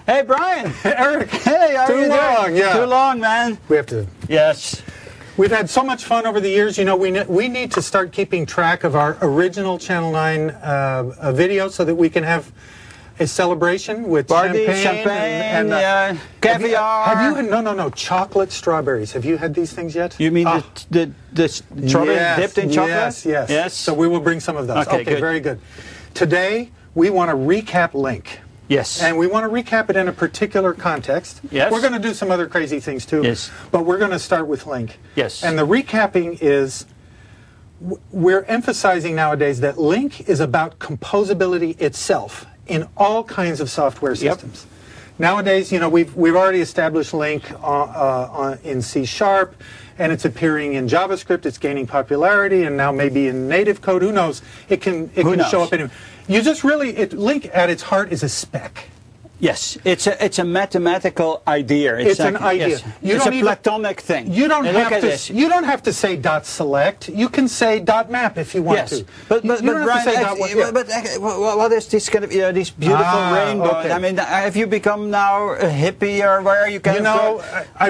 Hey, Brian. Eric. Hey, how are you doing? Too long, yeah. Too long, man. We have to. Yes. We've had so much fun over the years. You know, we need to start keeping track of our original Channel 9 videos so that we can have a celebration with champagne and caviar. Have you had, no, chocolate strawberries. Have you had these things yet? You mean the strawberry dipped in chocolate? Yes. So we will bring some of those. Okay, good. Very good. Today, we want to recap Link. Yes. And we want to recap it in a particular context. Yes. We're going to do some other crazy things too. Yes. But we're going to start with Link. Yes. And the recapping is, we're emphasizing nowadays that Link is about composability itself in all kinds of software systems. Yep. Nowadays, you know, we've already established Link in C#, and it's appearing in JavaScript. It's gaining popularity, and now maybe in native code. Who knows? It can show up anywhere. You just Link at its heart is a spec. Yes, it's a mathematical idea. It's an idea. Yes. It's a platonic thing. You don't have to say .select. You can say .map if you want to. But what is this kind of this beautiful rainbow? Okay. I mean, have you become now a hippie or where you can? You know, I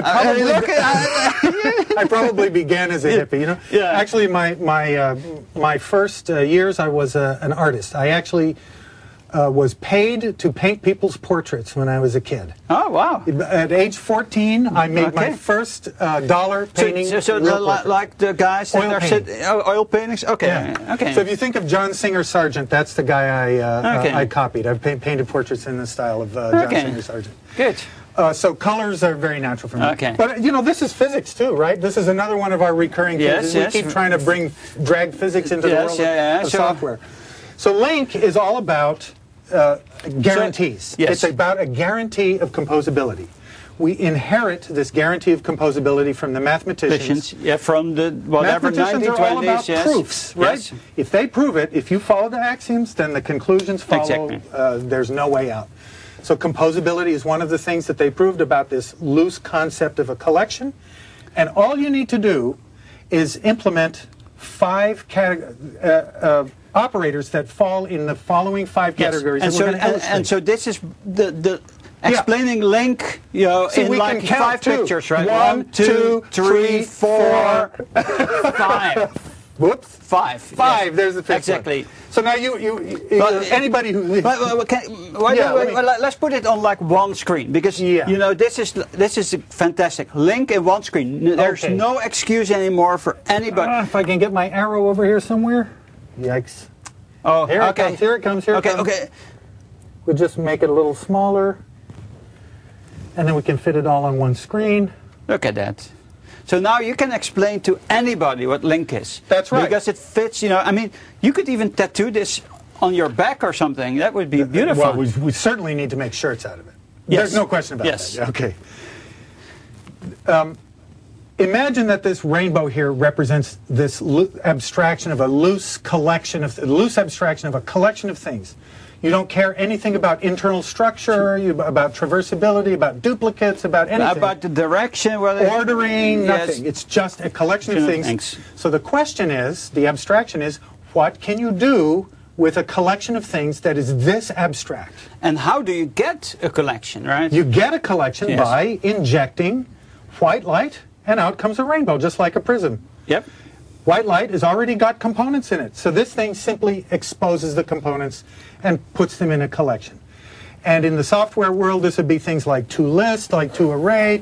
probably began as a hippie. You know, actually, my first years I was an artist. I actually was paid to paint people's portraits when I was a kid. Oh, wow. At age 14, I made my first dollar painting. So like the guys that are oil paintings? Okay. Yeah. Okay. So if you think of John Singer Sargent, that's the guy I copied. I've painted portraits in the style of John Singer Sargent. Good. So colors are very natural for me. Okay. But, you know, this is physics, too, right? This is another one of our recurring things. We keep trying to drag physics into the world of software. So Link is all about guarantees. It's about a guarantee of composability. We inherit this guarantee of composability from the mathematicians. From the whatever 1920s. Mathematicians are all about proofs, right? Yes. If they prove it, if you follow the axioms, then the conclusions follow. Exactly. There's no way out. So composability is one of the things that they proved about this loose concept of a collection. And all you need to do is implement 5 operators that fall in the following 5 categories. And so this is the explaining Link, you know, so in like 5 pictures, right? 1, 2, 3, 4, 5. Whoops. 5. 5. Yes. There's the 5th exactly. One. So now anybody who. Let's put it on like one screen because you know this is fantastic. Link in one screen. There's no excuse anymore for anybody. If I can get my arrow over here somewhere. Yikes. Oh, here it comes, here it comes. Okay. We'll just make it a little smaller. And then we can fit it all on one screen. Look at that. So now you can explain to anybody what Link is. That's right. Because it fits, you know, I mean, you could even tattoo this on your back or something. That would be beautiful. Well, we certainly need to make shirts out of it. Yes. There's no question about that. Okay. Imagine that this rainbow here represents this abstraction of a loose abstraction of a collection of things. You don't care anything about internal structure, about traversability, about duplicates, about anything. About the direction, ordering, nothing. It's just a collection of things. So the question is, the abstraction is, what can you do with a collection of things that is this abstract? And how do you get a collection, right? You get a collection by injecting white light, and out comes a rainbow, just like a prism. Yep. White light has already got components in it. So this thing simply exposes the components and puts them in a collection. And in the software world, this would be things like toList, like toArray,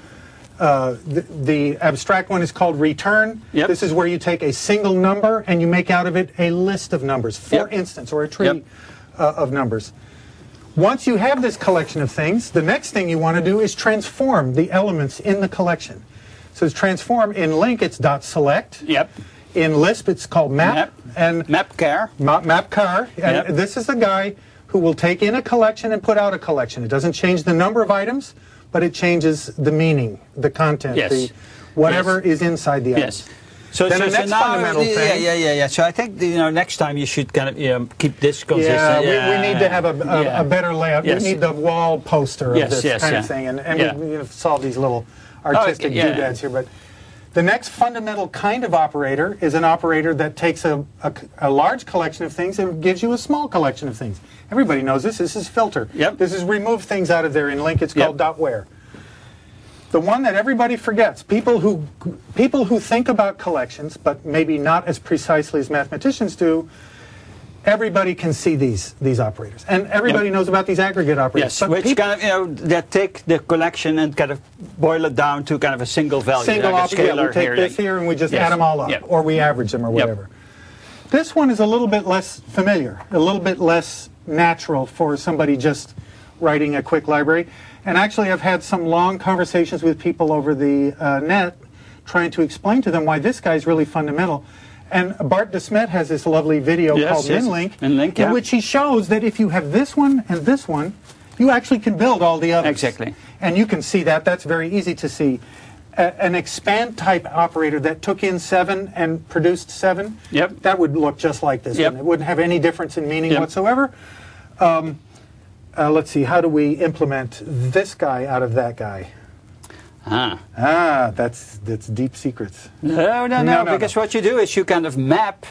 the abstract one is called return. Yep. This is where you take a single number and you make out of it a list of numbers, for instance, or a tree of numbers. Once you have this collection of things, the next thing you want to do is transform the elements in the collection. So it's transform. In Link, it's .select. Yep. In Lisp, it's called map. And mapchar. Mapchar. And this is the guy who will take in a collection and put out a collection. It doesn't change the number of items, but it changes the meaning, the content, whatever is inside the item. Yes. So then the next fundamental thing. Yeah. So I think next time you should kind of keep this consistent. Yeah, we need to have a better layout. Yes. We need the wall poster of this kind of thing, and we solve these little artistic doodads here. But The next fundamental kind of operator is an operator that takes a large collection of things and gives you a small collection of things. Everybody knows this. This is filter. Yep. This is remove things out of there in LINQ. It's called .where. The one that everybody forgets, people who think about collections, but maybe not as precisely as mathematicians do, everybody can see these operators, and everybody knows about these aggregate operators. Yes, which kind of that take the collection and kind of boil it down to kind of a single value. Single like operator. We take this here and we just add them all up, or we average them or whatever. This one is a little bit less familiar, a little bit less natural for somebody just writing a quick library. And actually, I've had some long conversations with people over the net trying to explain to them why this guy's really fundamental. And Bart de Smet has this lovely video called MinLink, in which he shows that if you have this one and this one, you actually can build all the others. Exactly. And you can see that. That's very easy to see. An expand type operator that took in 7 and produced 7, that would look just like this one. It wouldn't have any difference in meaning whatsoever. Let's see, how do we implement this guy out of that guy? That's deep secrets. No, because what you do is you kind of map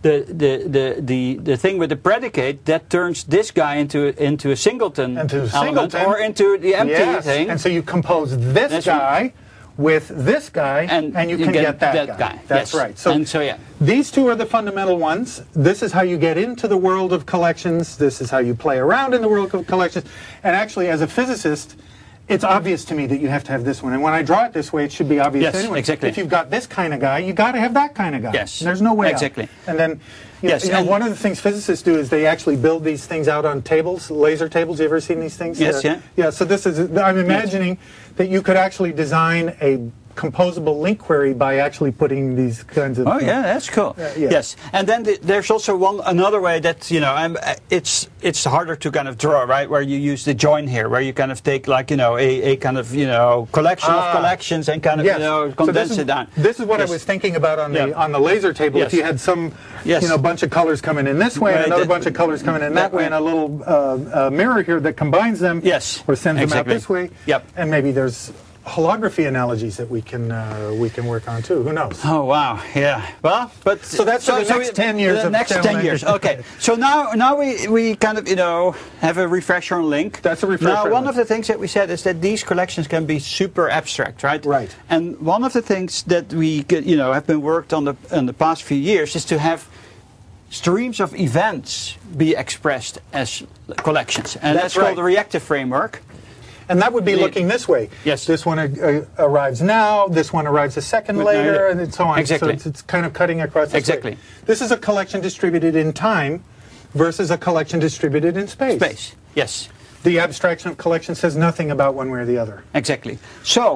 the thing with the predicate that turns this guy into a singleton element or into the empty thing. And so you compose this guy with this guy, and you can get that guy. That's right. So, these two are the fundamental ones. This is how you get into the world of collections. This is how you play around in the world of collections. And actually, as a physicist, it's obvious to me that you have to have this one. And when I draw it this way, it should be obvious to anyone. Exactly. If you've got this kind of guy, you got to have that kind of guy. Yes. There's no way out. And then, you know, one of the things physicists do is they actually build these things out on tables, laser tables. You ever seen these things? Yes, yeah. So this is, I'm imagining that you could actually design a composable LINQ query by actually putting these kinds of... Oh, yeah, that's cool. Yes. And then there's also another way that, you know, it's harder to kind of draw, right, where you use the join here, where you kind of take, like, you know, a kind of, you know, collection of collections and kind of, you know, condense it down. This is what I was thinking about on the laser table. If you had some, you know, bunch of colors coming in this way, and another bunch of colors coming in that way, and a little mirror here that combines them, or sends them out this way, and maybe there's holography analogies that we can work on too. Who knows? Oh wow, yeah. Well, but so that's the next 10 years. The next 10 years. Okay. So now we kind of, you know, have a refresher on LINQ. That's a refresher. Now one of the things that we said is that these collections can be super abstract, right? Right. And one of the things that we have been worked on in the past few years is to have streams of events be expressed as collections, and that's called the reactive framework. And that would be looking this way. Yes. This one arrives now, this one arrives a second later, and so on. Exactly. So it's kind of cutting across this way. This is a collection distributed in time versus a collection distributed in space. Space, yes. The abstraction of collection says nothing about one way or the other. Exactly. So,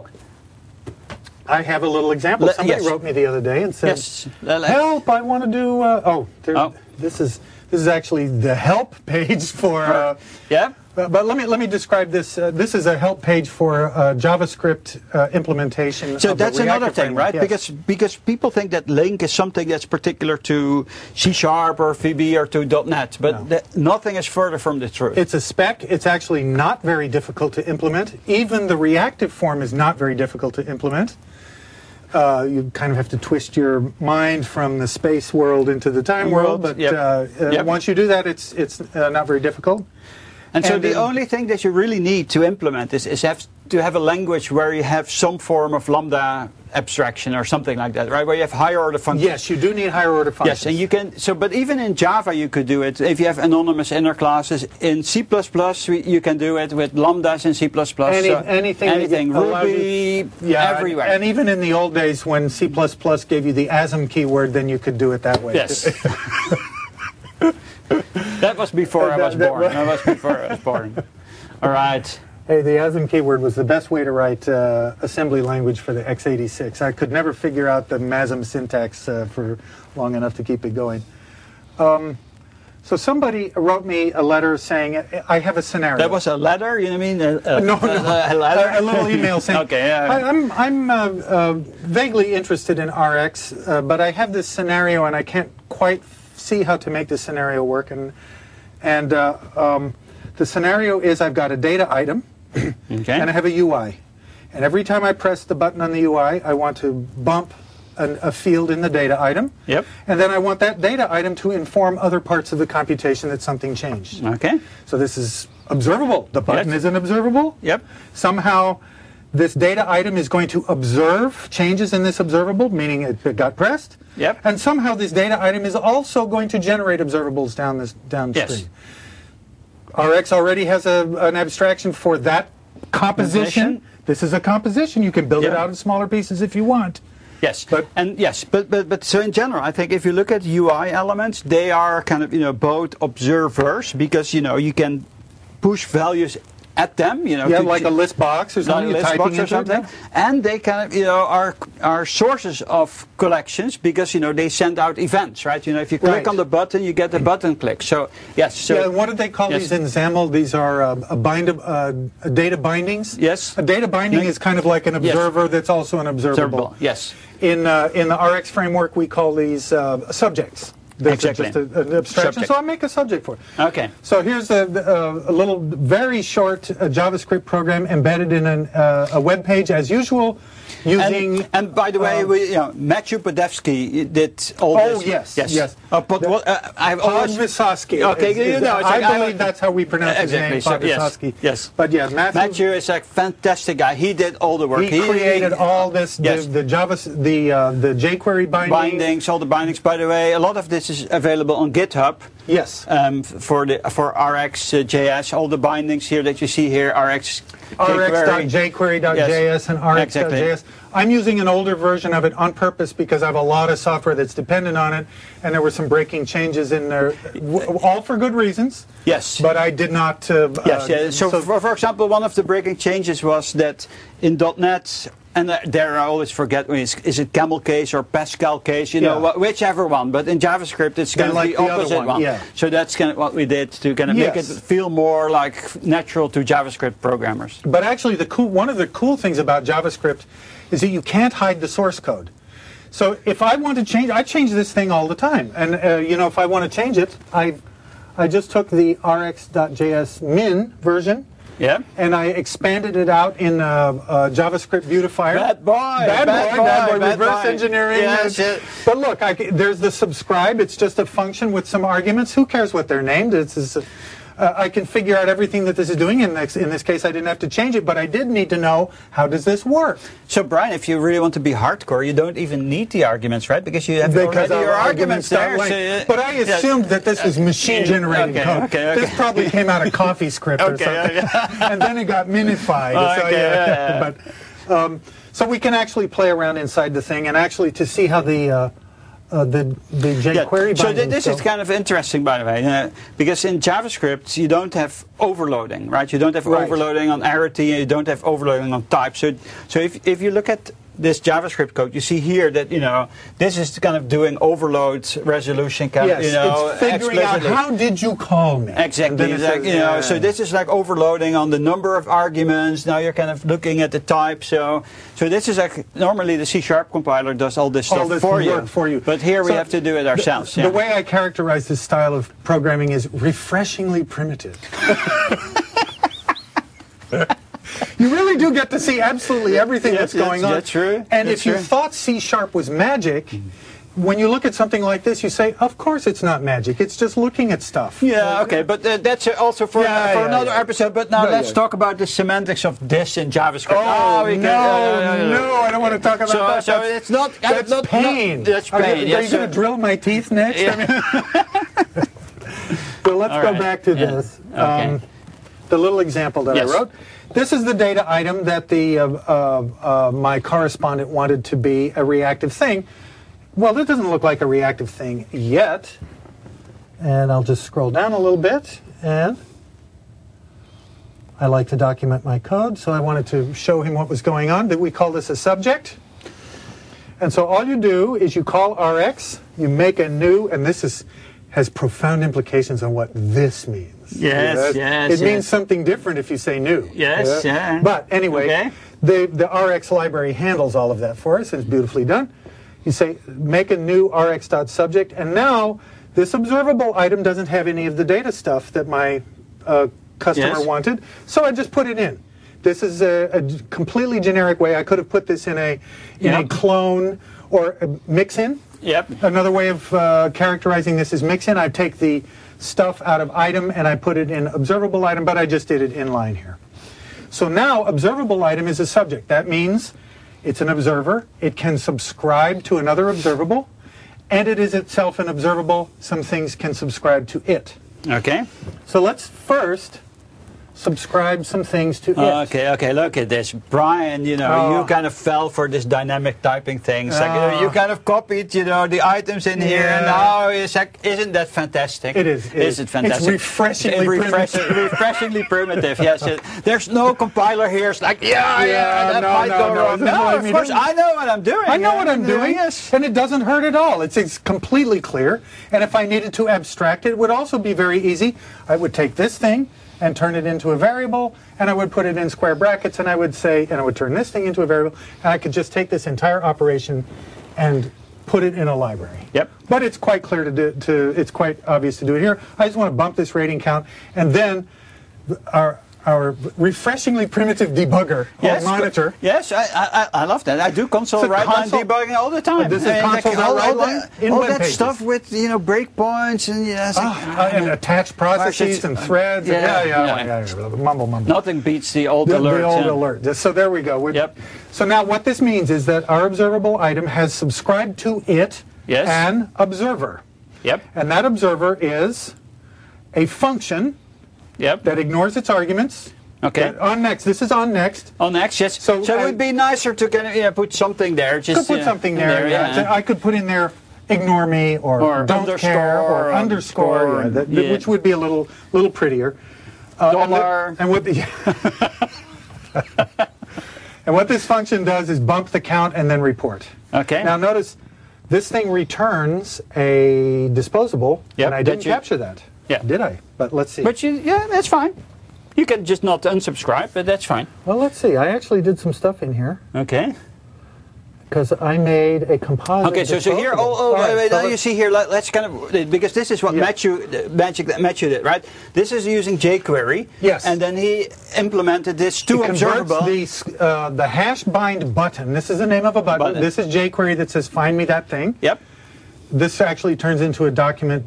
I have a little example. Somebody wrote me the other day and said, help, I want to do... This is actually the help page for... But let me describe this. This is a help page for JavaScript implementation. So that's another thing, right? Yes. Because people think that LINQ is something that's particular to C# or VB or to .NET, but nothing is further from the truth. It's a spec. It's actually not very difficult to implement. Even the reactive form is not very difficult to implement. You kind of have to twist your mind from the space world into the time world, but once you do that, it's not very difficult. And so the only thing that you really need to implement is to have a language where you have some form of lambda abstraction or something like that, right? Where you have higher order functions. Yes, you do need higher order functions. Yes, and you can. So, but even in Java, you could do it if you have anonymous inner classes. In C++, you can do it with lambdas in C++. Anything, Ruby, everywhere. And even in the old days when C++ gave you the ASM keyword, then you could do it that way. Yes. That was before I was born. That was before I was born. All right. Hey, the ASM keyword was the best way to write assembly language for the x86. I could never figure out the MASM syntax for long enough to keep it going. So somebody wrote me a letter saying, I have a scenario. That was a letter? You know what I mean? No. A letter? A little email saying, okay, I'm vaguely interested in RX, but I have this scenario and I can't quite see how to make this scenario work. And the scenario is I've got a data item and I have a UI. And every time I press the button on the UI, I want to bump a field in the data item. Yep. And then I want that data item to inform other parts of the computation that something changed. Okay. So this is observable. The button isn't observable. Yep. Somehow this data item is going to observe changes in this observable, meaning it got pressed. Yep. And somehow this data item is also going to generate observables downstream. Yes. RX already has an abstraction for that composition. This is a composition. You can build it out in smaller pieces if you want. Yes, but so in general, I think if you look at UI elements, they are kind of both observers, because you can push values at them, like a list box or something, and they kind of are sources of collections, because they send out events, right? If you click on the button, you get a button click. So yes, so what did they call these in XAML? These are data bindings. Yes, a data binding is kind of like an observer that's also an observable. Yes, in the RX framework, we call these subjects. Exactly. Just an abstraction, subject. So I'll make a subject for it. Okay. So here's a little, very short JavaScript program embedded in a web page, as usual, using... And by the way, Matthew Podevsky did all this. Oh, yes. I've always... Podvysovsky. Okay, I believe that's how we pronounce his name, Podvysovsky. Yes. But yeah, Matthew is a fantastic guy. He did all the work. He created all this, the jQuery bindings, all the bindings. By the way, a lot of this is available on GitHub. Yes. For RxJS, all the bindings here that you see here, rx.jQuery.js and rx.js. I'm using an older version of it on purpose because I have a lot of software that's dependent on it, and there were some breaking changes in there, all for good reasons. Yes. But I did not... So for example, one of the breaking changes was that in .NET... And there I always forget, is it camel case or Pascal case, whichever one. But in JavaScript, it's kind of the opposite one. Yeah. So that's kind of what we did to kind of make it feel more like natural to JavaScript programmers. But actually, one of the cool things about JavaScript is that you can't hide the source code. So if I want to change, I change this thing all the time. And if I want to change it, I just took the rx.js min version. Yeah. And I expanded it out in JavaScript beautifier. Bad boy, reverse engineering. Yes. But look, there's the subscribe. It's just a function with some arguments. Who cares what they're named? I can figure out everything that this is doing. In this case, I didn't have to change it, but I did need to know, how does this work? So, Brian, if you really want to be hardcore, you don't even need the arguments, right? Because you have already your arguments there. But I assumed that this was machine-generated code. Okay. This probably came out of CoffeeScript or something. And then it got minified. So we can actually play around inside the thing, and actually to see how the jQuery So this is kind of interesting, by the way, because in JavaScript you don't have overloading, right? You don't have overloading on arity, and you don't have overloading on type. So if you look at this JavaScript code, you see here that this is kind of doing overload resolution, kind of, it's figuring out how did you call me. Exactly. So this is like overloading on the number of arguments. Now you're kind of looking at the type. So this is like normally the C# compiler does all this stuff for you. But here we have to do it ourselves. The way I characterize this style of programming is refreshingly primitive. You really do get to see absolutely everything that's going on. That's true. And if you thought C# was magic, when you look at something like this, you say, of course it's not magic. It's just looking at stuff. Yeah, okay. But that's also for another episode. But now let's talk about the semantics of this in JavaScript. No, I don't want to talk about that. So it's not... That's pain. That's pain. Are you going to drill my teeth next? Yeah. So let's go back to this. Okay. The little example that I wrote. This is the data item that my correspondent wanted to be a reactive thing. Well, this doesn't look like a reactive thing yet. And I'll just scroll down a little bit. And I like to document my code, so I wanted to show him what was going on. We call this a subject. And so all you do is you call Rx, you make a new, and this has profound implications on what this means. Yes. It means something different if you say new. Yes. But anyway, the Rx library handles all of that for us. It's beautifully done. You say, make a new rx.subject, and now this observable item doesn't have any of the data stuff that my customer wanted, so I just put it in. This is a completely generic way. I could have put this in a clone or a mix-in. Yep. Another way of characterizing this is mix-in. I take the stuff out of item and I put it in observable item, but I just did it inline here. So now observable item is a subject. That means it's an observer. It can subscribe to another observable, and it is itself an observable. Some things can subscribe to it. Okay. So let's first subscribe some things to it. Okay, look at this. Brian, you kind of fell for this dynamic typing thing. It's like, you kind of copied, the items in here, and now it's like, isn't that fantastic? It is. Is it fantastic? It's refreshingly primitive, yes. There's no compiler here. It's like, that might go wrong. No, of course, I know what I'm doing. I know what I'm doing, yes. And it doesn't hurt at all. It's completely clear. And if I needed to abstract it, it would also be very easy. I would take this thing and turn it into a variable, and I would put it in square brackets, and I would turn this thing into a variable, and I could just take this entire operation and put it in a library. Yep. But it's quite clear it's quite obvious to do it here. I just want to bump this rating count, and then our refreshingly primitive debugger or monitor. Yes, I love that. I do console write-line debugging all the time. This is console write-line in all web that pages. Stuff with breakpoints and and attached processes and threads. Mumble. Nothing beats the old alert. The old alert. So there we go. So now what this means is that our observable item has subscribed to it an observer. Yep. And that observer is a function. Yep. That ignores its arguments. Okay. On next. This is on next. On next, yes. So it would be nicer to kind of put something there. Just put something there. I could put in there ignore me or don't care or underscore, which would be a little prettier. Dollar. And what this function does is bump the count and then report. Okay. Now notice this thing returns a disposable, and I didn't capture that. Yeah. Did I? But let's see. But that's fine. You can just not unsubscribe, but that's fine. Well, let's see. I actually did some stuff in here. Okay. Because I made a composite. Okay, so here, you see here, let's kind of, because this is what Matthew did, right? This is using jQuery. Yes. And then he implemented this to observable. The hash bind button. This is the name of a button. This is jQuery that says find me that thing. Yep. This actually turns into a document,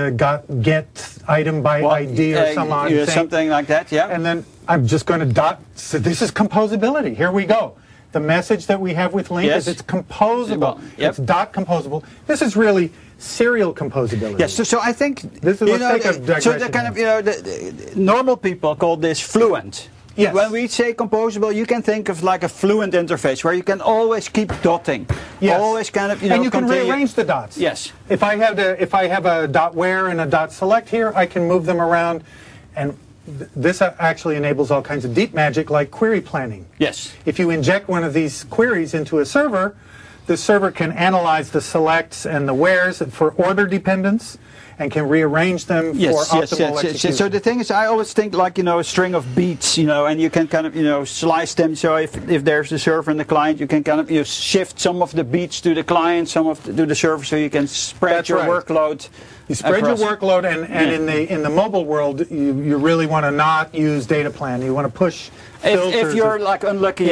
get item by ID or some odd thing. Something like that, yeah. And then I'm just going to so this is composability. Here we go. The message that we have with LINQ is it's composable. It's dot composable. This is really serial composability. Yes, so I think this is so the kind of the normal people call this fluent. Yes. When we say composable, you can think of like a fluent interface where you can always keep dotting. Yes. Always kind of and you can rearrange the dots. Yes. If I have a dot where and a dot select here, I can move them around, and this actually enables all kinds of deep magic like query planning. Yes. If you inject one of these queries into a server, the server can analyze the selects and the wheres for order dependence and can rearrange them for optimal execution. So the thing is, I always think like, a string of beats, and you can kind of, slice them. So if there's the server and the client, you can kind of, shift some of the beats to the client, some to the server, so you can spread your workload. You spread your workload, and in the mobile world, you really want to not use data plan. You want to push filters. If you're like unlucky,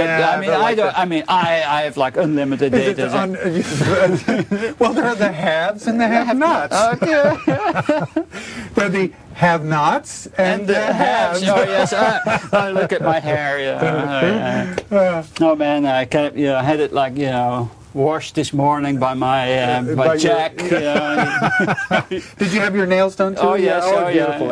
I have like unlimited data. Well, there are the haves and the have-nots. There are the have-nots and the haves. Oh yes, I look at my hair. Oh man, I kind of had it like washed this morning by my by Jack. Did you have your nails done too? Oh yes, beautiful.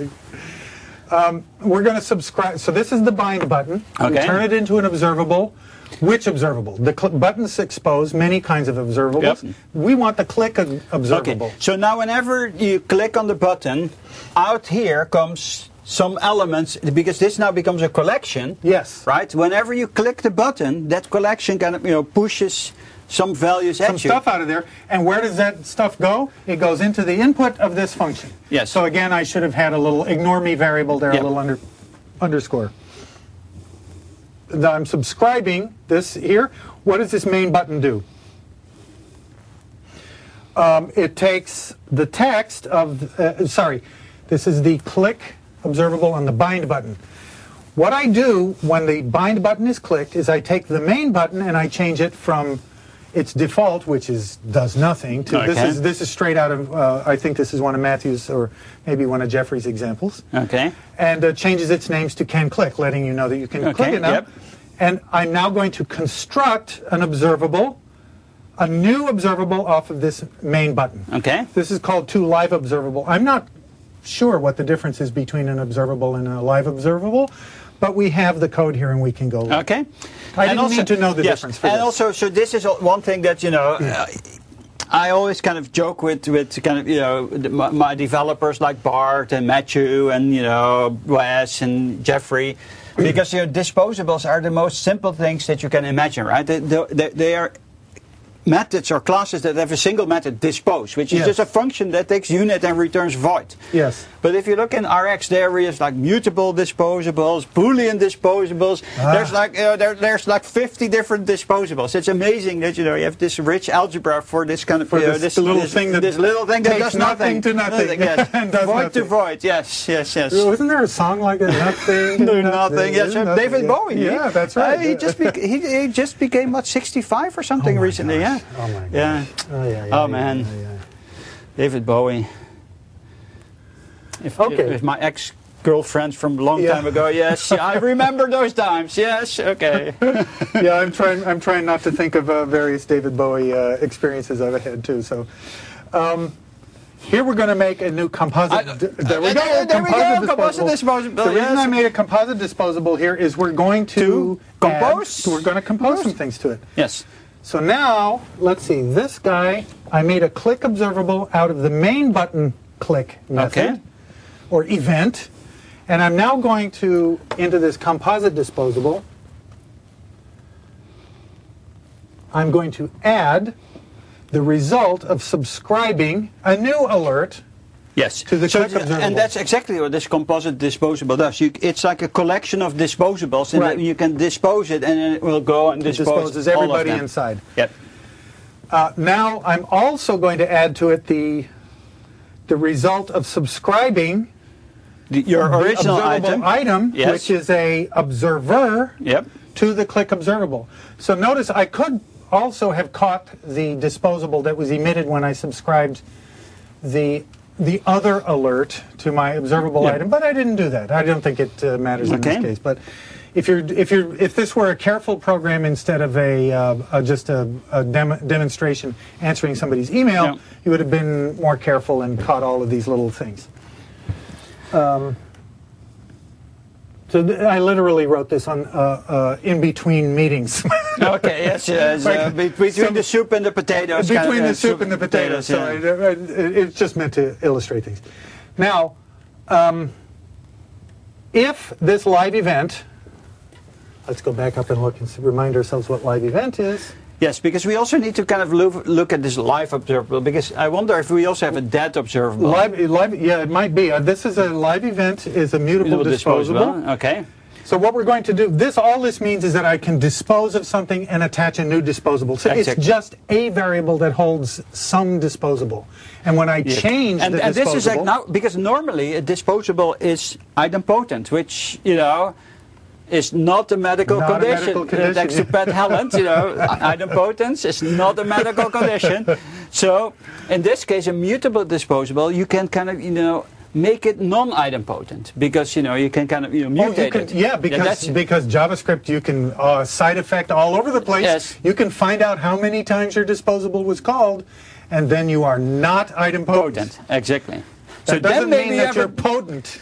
Yeah. We're going to subscribe. So this is the bind button. Okay. We turn it into an observable. Which observable? The buttons expose many kinds of observables. Yep. We want the click observable. Okay. So now whenever you click on the button, out here comes some elements, because this now becomes a collection. Yes. Right? Whenever you click the button, that collection kind of pushes some values at you. Some stuff out of there. And where does that stuff go? It goes into the input of this function. Yes. So again, I should have had a little ignore me variable there, a little underscore. I'm subscribing this here. What does this main button do? It takes the text of, this is the click observable on the bind button. What I do when the bind button is clicked is I take the main button and I change it from its default, which is does nothing, to this is straight out of I think this is one of Matthew's or maybe one of Jeffrey's examples. Okay. And changes its names to can click, letting you know that you can click it now. Yep. And I'm now going to construct an observable, a new observable off of this main button. Okay. This is called toLive observable. I'm not sure what the difference is between an observable and a live observable, but we have the code here and we can go look. Okay. I didn't need to know the difference for and this. also, so this is one thing that, you know, I always kind of joke with kind of, you know, my developers like Bart and Matthew and, you know, Wes and Jeffrey, because, you know, disposables are the most simple things that you can imagine, right? They are methods or classes that have a single method, dispose, which is just a function that takes unit and returns void. Yes. But if you look in Rx, there is like mutable disposables, Boolean disposables. There's like there's like 50 different disposables. It's amazing that, you know, you have this rich algebra for this kind of this little thing that does nothing to nothing. Yes. And does void nothing. to void. Yes. Wasn't there a song like that? Nothing Do nothing. Yes, David Bowie. Yeah, that's right. He just became what, 65 or something recently. Gosh. Yeah. Oh my God. Yeah. Oh man. Yeah. David Bowie. If my ex-girlfriend from a long time ago, yes, I remember those times. Yes, okay. Yeah, I'm trying not to think of various David Bowie experiences I've had too. So, here we're going to make a new composite. There we go. Composite disposable. The reason I made a composite disposable here is we're going to compose. We're going to compose some things to it. Yes. So now, let's see. This guy, I made a click observable out of the main button click method or event, and I'm now going to into this composite disposable. I'm going to add the result of subscribing a new alert. Yes. To the click observable. And that's exactly what this composite disposable does. It's like a collection of disposables, and you can dispose it, and then it will go and disposes everybody all of them. inside. Yep. Now I'm also going to add to it the result of subscribing your original item, which is a observer, to the click observable. So notice I could also have caught the disposable that was emitted when I subscribed the other alert to my observable item, but I didn't do that. I don't think it matters in this case. But if this were a careful program instead of just a demonstration answering somebody's email, you would have been more careful and caught all of these little things. So I literally wrote this on in between meetings. Okay, yes, between the soup and the potatoes. Between the soup and the potatoes. So it's just meant to illustrate things. Now, if this live event, let's go back up and look and remind ourselves what live event is. Yes, because we also need to kind of look at this live observable, because I wonder if we also have a dead observable. Live, yeah, it might be. This is a live event, is a mutable disposable. Okay. So what we're going to do, all this means is that I can dispose of something and attach a new disposable. So it's just a variable that holds some disposable. And when I change the disposable... And this is like now, because normally a disposable is idempotent, which, you know, is not a medical condition. Thanks to Pat Helland, you know, idempotence is not a medical condition. So, in this case, a mutable disposable, you can kind of, you know, make it non-idempotent, because, you know, you can kind of, you know, mutate it. Yeah, because JavaScript, you can side effect all over the place. Yes. You can find out how many times your disposable was called, and then you are not idempotent. Exactly. So that doesn't mean that you're potent.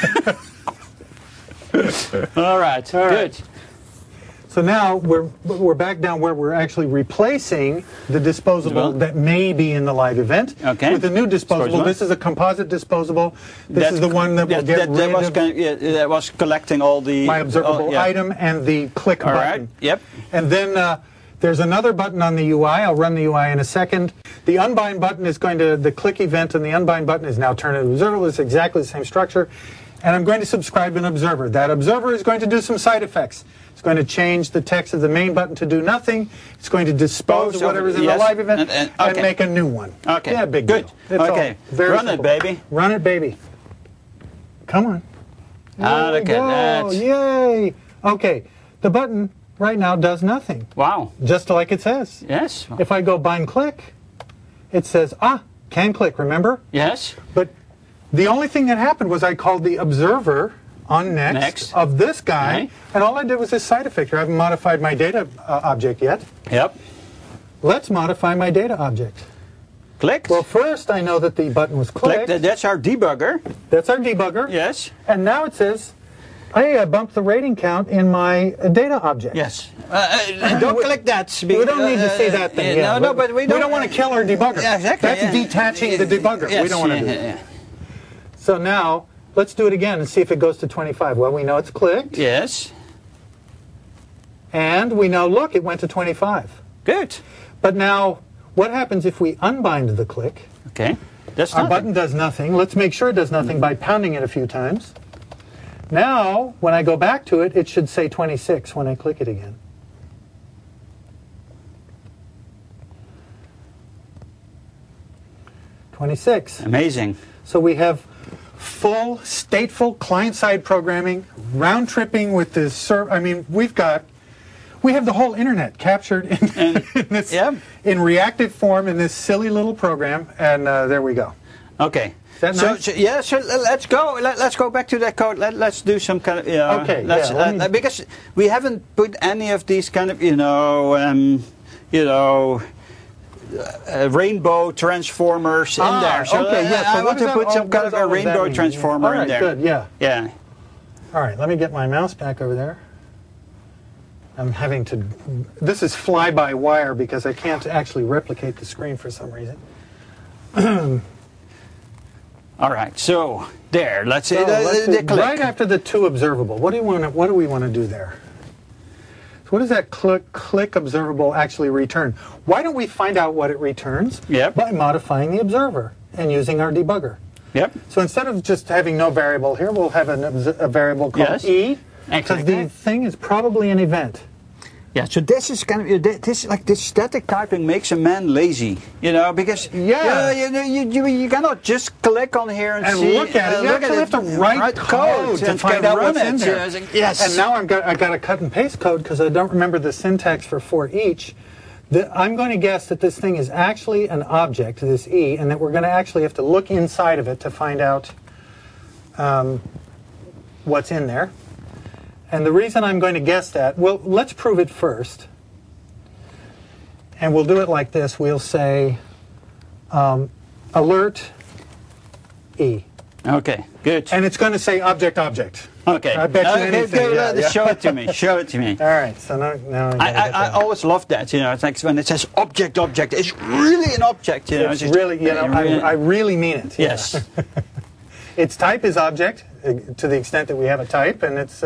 All right, good. So now we're back down where we're actually replacing the disposable that may be in the live event with a new disposable. This is a composite disposable. This is the one that will get rid of... that was collecting all the... my observable item and the click button. Right. Yep. And then there's another button on the UI. I'll run the UI in a second. The unbind button is going to... the click event and the unbind button is now turned into observable. It's exactly the same structure. And I'm going to subscribe an observer. That observer is going to do some side effects. It's going to change the text of the main button to do nothing. It's going to dispose of whatever's in the live event and make a new one. Okay. Yeah, big deal. Okay. Very Run simple. it, baby. Run it, baby. Come on. Ah, look at that. Yay! Okay, the button right now does nothing. Wow. Just like it says. Yes. If I go bind click, it says, can click, remember? Yes. But the only thing that happened was I called the observer on next. Of this guy, Okay. and all I did was this side effect here. I haven't modified my data object yet. Yep. Let's modify my data object. Clicked. Well, first I know that the button was clicked. That's our debugger. That's our debugger. Yes. And now it says, hey, I bumped the rating count in my data object. Yes. Don't click that. We don't need to say that thing. No, but we don't want to kill our debugger. Yeah, exactly. That's detaching the debugger. Yes, we don't want to do that. So now, let's do it again and see if it goes to 25. Well, we know it's clicked. Yes. And we know, look, it went to 25. Good. But now, what happens if we unbind the click? Okay. That's Our nothing. button does nothing. Let's make sure it does nothing by pounding it a few times. Now, when I go back to it, it should say 26 when I click it again. $26. Amazing. So we have full stateful client-side programming, round-tripping with this. I mean, we have the whole internet captured in this in reactive form in this silly little program, and there we go. Okay. Is that nice? So let's go. Let's go back to that code. Let's do some kind of okay. Because we haven't put any of these kind of rainbow transformers in there. So okay. Yeah. So I want to put some kind of a rainbow transformer in there. Good. Yeah. Yeah. All right. Let me get my mouse back over there. I'm having to. This is fly-by-wire because I can't actually replicate the screen for some reason. All right, so there. Let's see. Right after the to observable. What do we want to do there? So what does that click observable actually return? Why don't we find out what it returns by modifying the observer and using our debugger? Yep. So instead of just having no variable here, we'll have a variable called E, because the thing is probably an event. Yeah, so this is kind of this static typing makes a man lazy, because you cannot just click on here and see, look at it. You actually have to write code to find out what's in there. Yes. And now I got to cut and paste code because I don't remember the syntax for each. I'm going to guess that this thing is actually an object, this E, and that we're going to actually have to look inside of it to find out what's in there. And the reason I'm going to guess that, well, let's prove it first. And we'll do it like this. We'll say alert E. Okay, good. And it's going to say object. Okay. I bet you anything. Yeah. Show it to me. Show it to me. All right. So now I always love that. It's like when it says object. It's really an object. It's really, I really mean it. Yes. Its type is object to the extent that we have a type, and it's.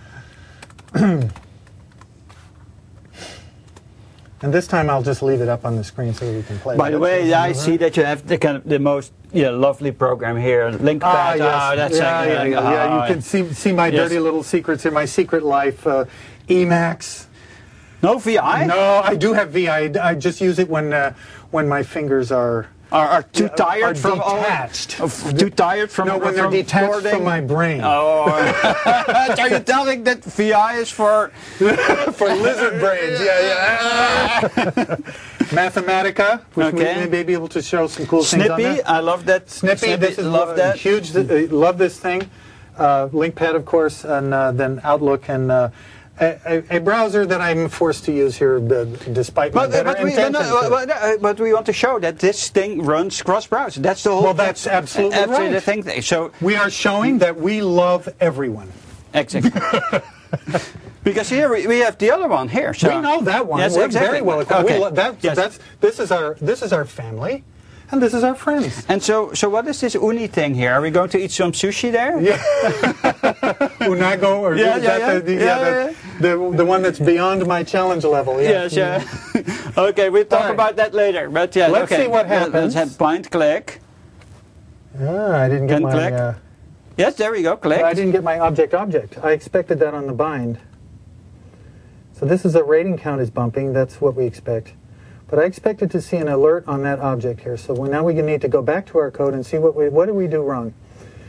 And this time I'll just leave it up on the screen so that we can play. By the way, I see that you have the most lovely program here, LinkPad. Yes. You can see my dirty little secrets in my secret life. Emacs. No VI? No, I do have VI. I just use it when my fingers are too tired from detached. Too tired from when they're detached from my brain. Oh, are you telling that VI is for lizard brains? Yeah. Mathematica, which we may be able to show some cool things on Snippy, I love that. Snippy, this is love that. Huge. Love this thing. LinkPad, of course, and then Outlook and. A browser that I'm forced to use here, despite my better intentions. But we want to show that this thing runs cross-browser. That's the whole. Well, that's absolutely right. The thing. So we are showing that we love everyone. Exactly. Because here we have the other one here. So. We know that one. Yes, We're exactly. very well equipped. Okay. This is our family. And this is our friends. And so what is this uni thing here? Are we going to eat some sushi there? Yeah. Unago, or the one that's beyond my challenge level. Yeah. Yes, yeah. Okay, we'll talk about that later. But yeah, let's see what happens. Let's have bind click. I didn't get my. Click. Yes, there we go. Click. I didn't get my object. I expected that on the bind. So this is a rating count is bumping. That's what we expect. But I expected to see an alert on that object here. So now we need to go back to our code and see what did we do wrong.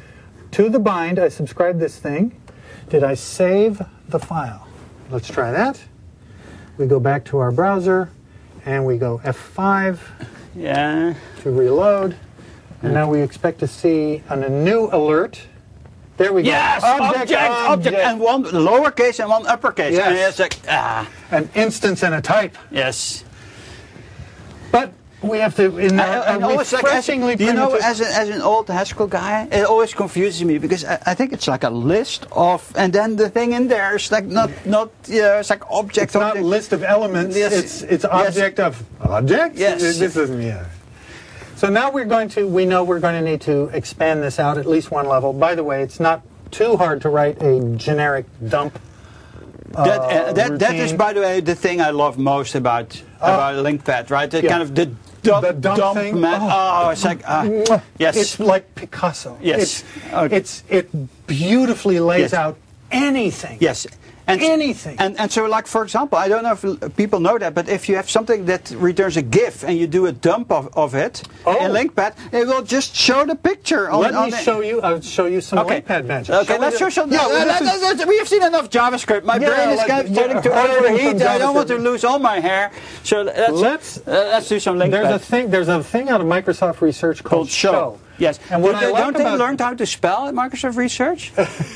to the bind. I subscribed this thing. Did I save the file? Let's try that. We go back to our browser, and we go F5 to reload. And now we expect to see a new alert. There we go. Yes, object, and one lowercase and one uppercase. Yes. And it's like, An instance and a type. yes. But we have to, in a always like, refreshingly do you know, primitive... as an old Haskell guy, it always confuses me because I think it's like a list of, and then the thing in there is like not it's like object. It's not a list of elements. Yes. It's object of objects. Yes. This isn't. So now we know we're going to need to expand this out at least one level. By the way, it's not too hard to write a generic dump. That is, by the way, the thing I love most about LinkPad, right? The kind of the dump thing. It's like yes, it's like Picasso. Yes, it beautifully lays out anything. Yes. And, anything. And so, like, for example, I don't know if people know that, but if you have something that returns a GIF and you do a dump of it in LinkPad, it will just show the picture. Let me show you. I'll show you some LinkPad magic. Okay, let's show some. We have seen enough JavaScript. My brain is kind of starting to overheat. I don't want to lose all my hair. So let's do some LinkPad. There's a thing out of Microsoft Research called Show. Yes. And what I like don't they learn how to spell at Microsoft Research?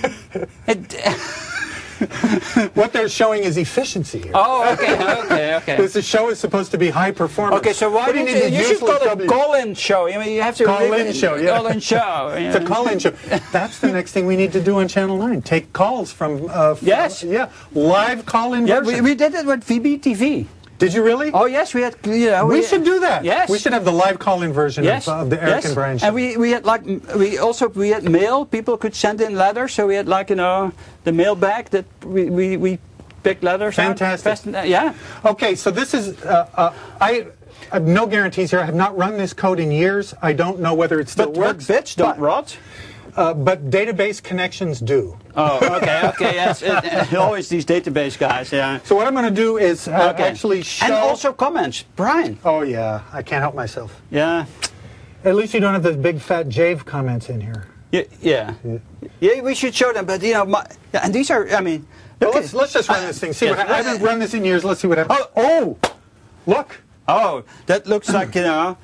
What they're showing is efficiency here. Oh, okay. Because the show is supposed to be high performance. Okay, so why do you should call it call-in show? I mean, you have to call-in show. Yeah. Call-in show. It's a call-in show. That's the next thing we need to do on Channel 9. Take calls from. Live call-in. Yeah, we did it with VBTV. Did you really? Oh yes, we had. We should do that. Yes, we should have the live call-in version of the Eric and Brian show. And we had mail. People could send in letters, so we had the mail bag that we picked letters. Fantastic. Yeah. Okay, so this is I have no guarantees here. I have not run this code in years. I don't know whether it still works. But bits don't rot. But database connections do. Oh, okay, yes. Always these database guys, yeah. So what I'm going to do is actually show... And also comments. Brian. Oh, yeah. I can't help myself. Yeah. At least you don't have those big fat Jave comments in here. Yeah, we should show them, but, and these are, I mean... Well, let's just run this thing. See what I haven't run this in years. Let's see what happens. Oh! Look! Oh, that looks like, That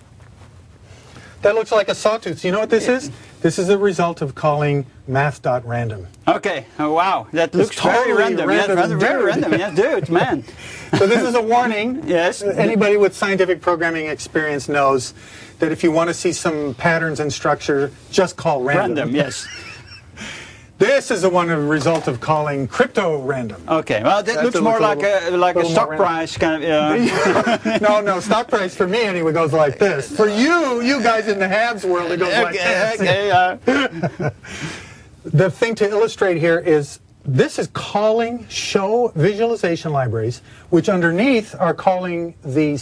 looks like a sawtooth. You know what this is? This is a result of calling math.random. Okay. Oh, wow. That looks totally very random. Very random. Yeah, dude, man. So this is a warning. Yes. Anybody with scientific programming experience knows that if you want to see some patterns and structure, just call random. Random, yes. This is a result of calling crypto random. Okay, well, that looks more like a stock price kind of. No, stock price for me anyway goes like this. For you guys in the Habs world, it goes like this. Okay. The thing to illustrate here is this is calling show visualization libraries, which underneath are calling the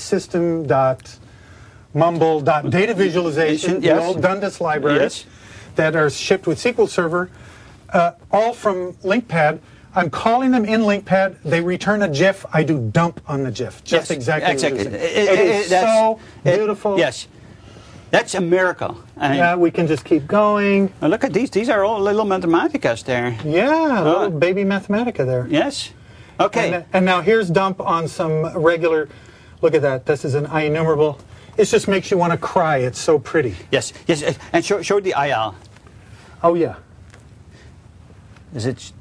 system.mumble.data visualization, the old Dundas libraries that are shipped with SQL Server. All from LinkPad. I'm calling them in LinkPad. They return a GIF. I do dump on the GIF. Just exactly. It is so beautiful. Yes. That's a miracle. We can just keep going. Look at these. These are all little Mathematicas there. Yeah, little baby Mathematica there. Yes. Okay. And now here's dump on some regular. Look at that. This is an IEnumerable. It just makes you want to cry. It's so pretty. Yes. And show the IL. Oh, yeah. Is it?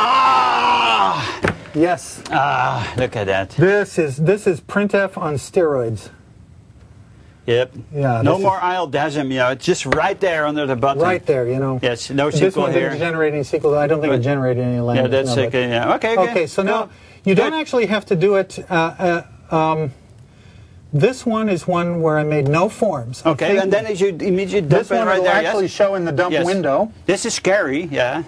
Yes. Look at that. This is printf on steroids. Yep. Yeah. No more ILDASM, it's just right there under the button. Right there, Yes, no SQL this one here. Didn't generate any SQL. I don't think it generated any language. Yeah, that's okay. Yeah. Okay. Okay. So now you don't actually have to do it. This one is one where I made no forms. Okay, and then as you immediately dump it right there. This one will actually show in the dump window. This is scary. Yeah.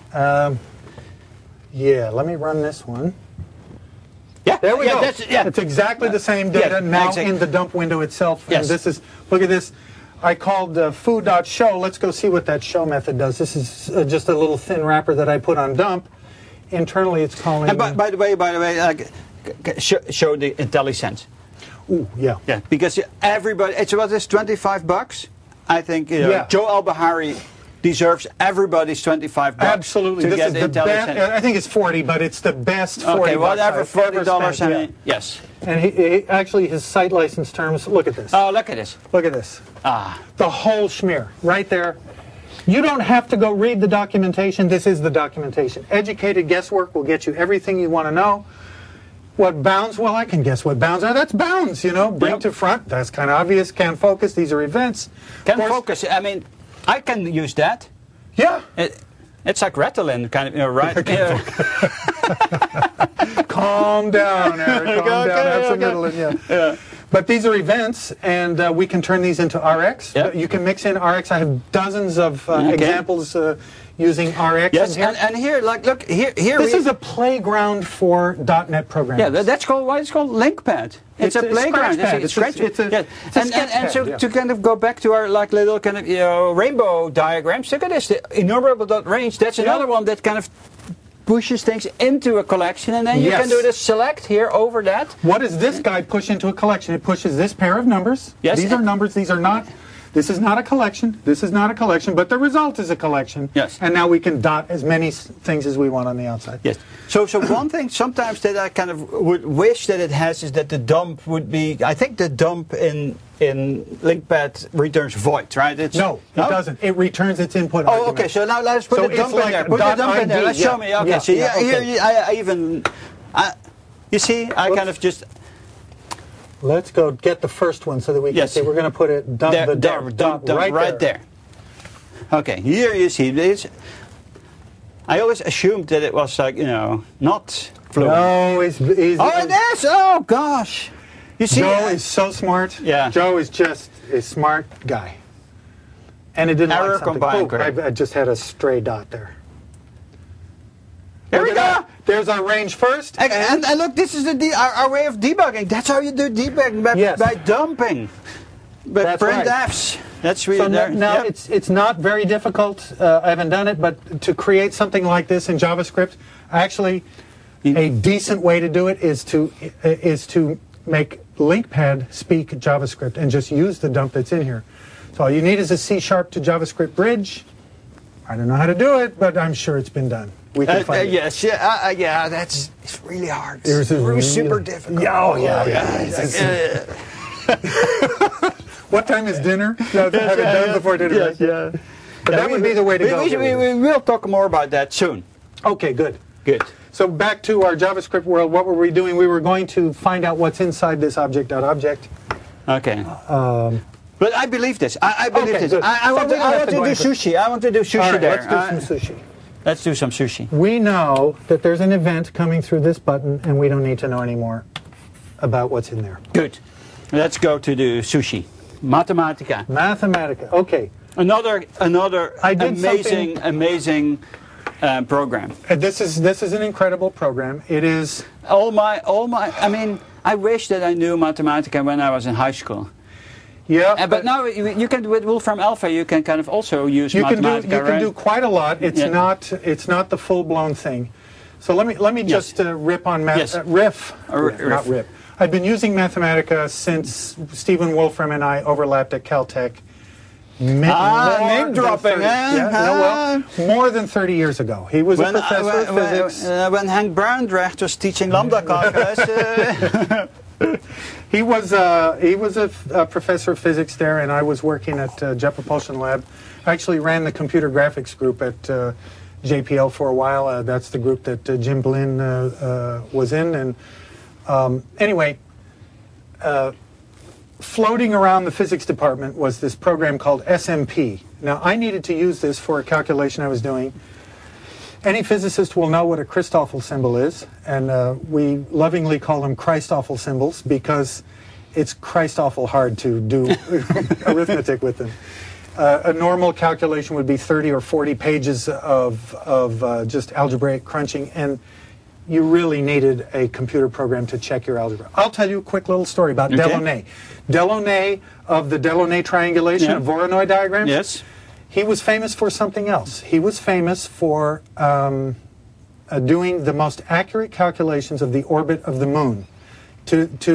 Let me run this one. Yeah, there we go. It's exactly the same data now in the dump window itself. Yes. And this is, look at this. I called foo.show. Let's go see what that show method does. This is just a little thin wrapper that I put on dump. Internally, it's calling. And by the way, show the IntelliSense. Ooh, yeah. Yeah, because everybody. It's about this $25. I think Joe Al-Bahari deserves everybody's $25 Absolutely. to This get is the IntelliSense. best. I think it's 40, but it's the best 40. Okay, whatever, I've ever $40. spent, I mean, yes. And he actually, his site license terms, look at this. Oh, look at this. Look at this. Ah, The whole schmear, right there. You don't have to go read the documentation. This is the documentation. Educated guesswork will get you everything you want to know. What bounds? Well, I can guess what bounds are. That's bounds, you know. Bring Yep. to front. That's kind of obvious. Can focus. These are events. can Of course- focus. I mean, I can use that. Yeah. It's like Ritalin, kind of, you know, right? Calm down, Eric. Calm down. Have some Ritalin, yeah. But these are events, and we can turn these into RX. Yep. You can mix in RX. I have dozens of examples using RX Yes, in here. and here, like, look, here This we, is a playground for .NET programmers. yeah, that's called, why it's called LinkPad. It's a playground. Scratchpad. It's a It's a and sketchpad, so yeah. to kind of go back to our like little kind of rainbow diagrams. Look at this, the enumerable.range. That's another one that kind of pushes things into a collection, and then you Yes. can do the select here over that. What does this guy push into a collection? It pushes this pair of numbers. Yes, These are numbers. These are not. This is not a collection. This is not a collection, but the result is a collection. Yes. And now we can dot as many things as we want on the outside. Yes. So one thing sometimes that I kind of would wish that it has is that the dump would be. I think the dump in LinkPad returns void, right? It's, No, it doesn't. It returns its input. Oh, argument. okay. So now let's put So the dump it's in like there. a Put the dot dump in there. ID, Let's yeah. show me. Okay. Yeah, So yeah, here, okay. I even. You see, I kind of just. Let's go get the first one so that we can Yes. see. We're going to put it dump, There, the there, dump, dump, right there. Okay, here you see this. I always assumed that it was like, not fluent. No, he's Oh, it is! Oh, gosh! You see, Joe is so smart. Yeah. Joe is just a smart guy. And it didn't Error like something. combined, Oh, correct. I just had a stray dot there. Here we Look at go! that. There's our range first. And look, this is our way of debugging. That's how you do debugging, Yes. by dumping. By That's print right. Fs. That's really So there. now Yep. it's not very difficult. I haven't done it, but to create something like this in JavaScript, actually, a decent way to do it is to make LinkPad speak JavaScript and just use the dump that's in here. So all you need is a C# to JavaScript bridge. I don't know how to do it, but I'm sure it's been done. We can find it. Yes, yeah, it's really hard. There's a really super really- difficult. Yeah, oh, yeah. What time is dinner? No, have it done before dinner. Yes, right? yeah. But that would be the way to go. We will talk more about that soon. Okay, good. Good. So back to our JavaScript world, what were we doing? We were going to find out what's inside this object.object. Okay. But I believe this. I believe Okay, this. good. I So want we to don't have to do go into- sushi. I want to do sushi All right, there. let's do some sushi. Let's do some sushi. We know that there's an event coming through this button, and we don't need to know any more about what's in there. Good. Let's go to the sushi. Mathematica. Mathematica. Okay. Another I did amazing program. This is an incredible program. It is. All my. I mean, I wish that I knew Mathematica when I was in high school. Yeah. But now you can with Wolfram Alpha you can kind of also use you can Mathematica, do right? quite a lot. It's Yeah. not the full blown thing. So let me just rip on Yes. riff, Riff. not rip. I've been using Mathematica since Stephen Wolfram and I overlapped at Caltech. Name dropping, More than 30 years ago. He was a professor of physics. When Hank Braundrecht was teaching lambda calculus. He was a professor of physics there, and I was working at Jet Propulsion Lab. I actually ran the computer graphics group at JPL for a while. That's the group that Jim Blinn was in. And anyway, floating around the physics department was this program called SMP. Now, I needed to use this for a calculation I was doing. Any physicist will know what a Christoffel symbol is, and we lovingly call them Christoffel symbols because it's Christoffel hard to do arithmetic with them. A normal calculation would be 30 or 40 pages of just algebraic crunching, and you really needed a computer program to check your algebra. I'll tell you a quick little story about Delaunay. Delaunay of the Delaunay triangulation of Voronoi diagrams. Yes. He was famous for something else. He was famous for doing the most accurate calculations of the orbit of the moon.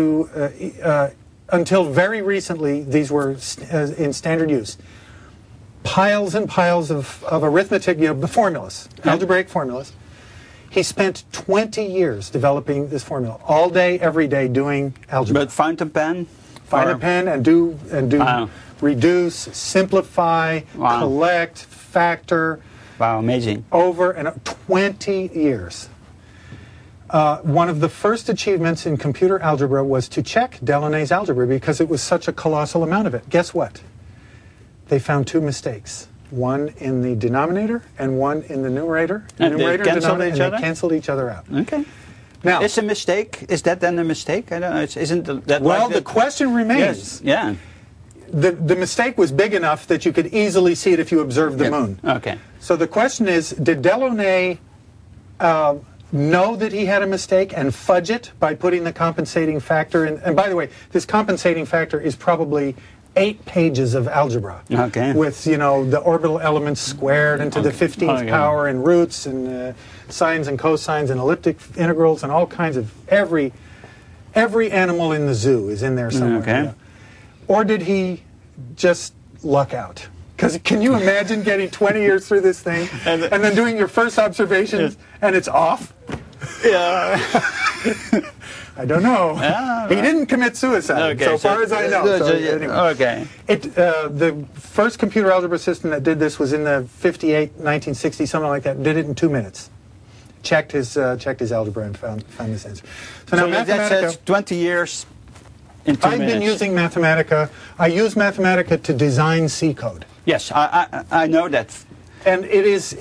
Until very recently, these were in standard use. piles and piles of arithmetic, the formulas, algebraic formulas. He spent 20 years developing this formula, all day, every day, doing algebra. But fountain pen? Find a pen and do reduce, simplify, collect, factor. Wow, amazing. Over 20 years. One of the first achievements in computer algebra was to check Delaunay's algebra because it was such a colossal amount of it. Guess what? They found 2 mistakes. One in the denominator and one in the numerator. And they canceled each other out. Okay. Now, it's a mistake. Is that then a mistake? I don't know. Isn't that well, like the question remains. Yes. Yeah. The mistake was big enough that you could easily see it if you observed the moon. Okay. So the question is, did Delaunay know that he had a mistake and fudge it by putting the compensating factor in? And by the way, this compensating factor is probably 8 pages of algebra. Okay. With, the orbital elements squared into the 15th power and roots and sines and cosines and elliptic integrals and all kinds of every animal in the zoo is in there somewhere. Okay. Or did he just luck out? Because can you imagine getting 20 years through this thing and then doing your first observations and it's off? Yeah. I don't know. He didn't commit suicide, so far as I know. Anyway. Okay. The first computer algebra system that did this was in the 1960, something like that. Did it in 2 minutes. Checked his algebra and found this answer. So now that's 20 years in 2 minutes. I've been using Mathematica. I use Mathematica to design C code. Yes, I know that. And it is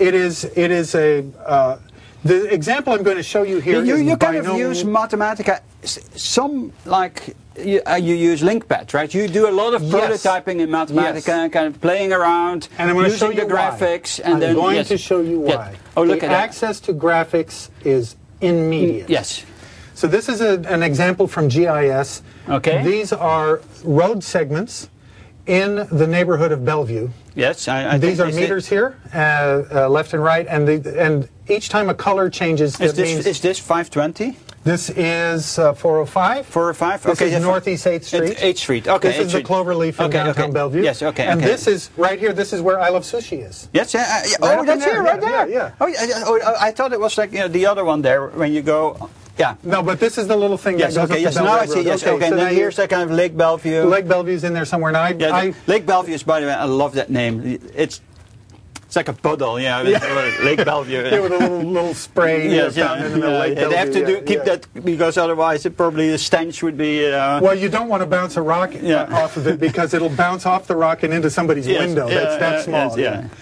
a the example I'm going to show you here. You kind of use Mathematica. Some like you use LinkPad, right? You do a lot of prototyping in Mathematica, kind of playing around, and I'm going to show using you the graphics, and I'm going to show you why. Oh, look at that. Access to graphics is immediate. Yes. So this is an example from GIS. Okay. These are road segments in the neighborhood of Bellevue. Yes, these are meters here, left and right, and each time a color changes, is this 520? This is 405. 405. This is Northeast 8th Street. 8th Street. Okay. This is the Cloverleaf in downtown Bellevue. Yes. Okay. And this is right here. This is where I Love Sushi is. Yes. Right that's here, right there. Yeah. Oh, I thought it was like the other one there when you go. Yeah. No, but this is the little thing that goes up to Yes. Now I see. Yes. Okay. And then here's that kind of Lake Bellevue. Lake Bellevue's in there somewhere. Now, Lake Bellevue is, by the way, I love that name. It's like a puddle, Lake Bellevue. Yeah, with a little spray fountain in the middle of Lake Bellevue. They have to keep that, because otherwise probably the stench would be... Well, you don't want to bounce a rock off of it because it'll bounce off the rock and into somebody's window. That's that small.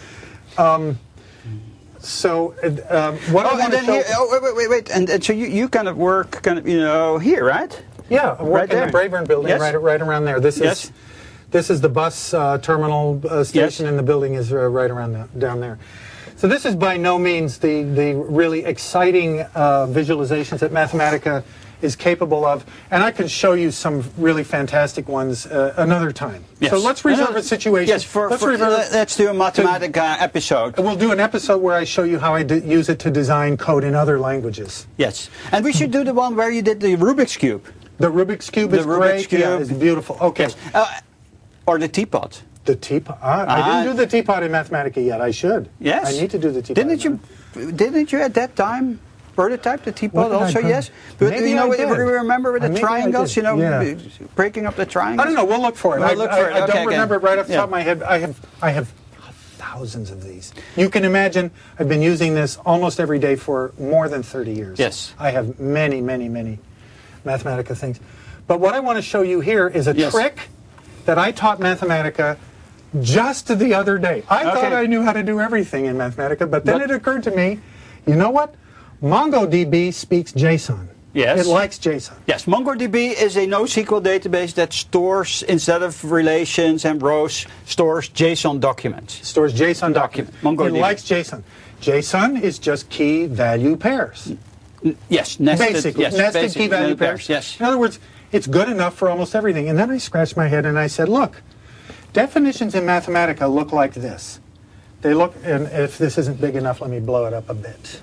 So what I want to show... Wait. And so you kind of work here, right? Yeah, I work in the Bravern building right around there. This is the bus terminal station, and the building is right around down there. So this is by no means the really exciting visualizations that Mathematica is capable of, and I can show you some really fantastic ones another time. Yes. So let's reserve a situation. Yes, let's do a Mathematica episode. We'll do an episode where I show you how I use it to design code in other languages. Yes, and we should do the one where you did the Rubik's Cube. The Rubik's Cube is great. Yeah, it's beautiful. Okay. Yes. Or the teapot. The teapot. I didn't do the teapot in Mathematica yet. I should. Yes. I need to do the teapot. Didn't you at that time prototype the teapot also? Yes. But maybe I did. Remember with the triangles? Breaking up the triangles. I don't know. We'll look for it. I don't remember it right off the top of my head. I have thousands of these. You can imagine. I've been using this almost every day for more than 30 years. Yes. I have many Mathematica things. But what I want to show you here is a trick that I taught Mathematica just the other day. I thought I knew how to do everything in Mathematica, but then it occurred to me, you know what? MongoDB speaks JSON. Yes. It likes JSON. Yes, MongoDB is a NoSQL database that stores, instead of relations and rows, stores JSON documents. Stores JSON documents. MongoDB. It likes JSON. JSON is just key value pairs. Yes, nested key value pairs. Yes. In other words, it's good enough for almost everything. And then I scratched my head and I said, look, definitions in Mathematica look like this. They look, and if this isn't big enough, let me blow it up a bit.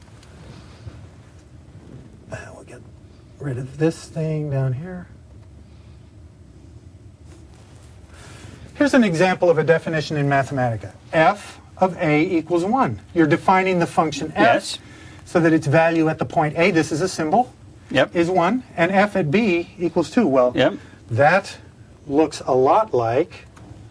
We'll get rid of this thing down here. Here's an example of a definition in Mathematica. F of A equals 1. You're defining the function f Yes. so that its value at the point A, this is a symbol, Yep. is 1, and f at B equals 2. Well, Yep. that looks a lot like...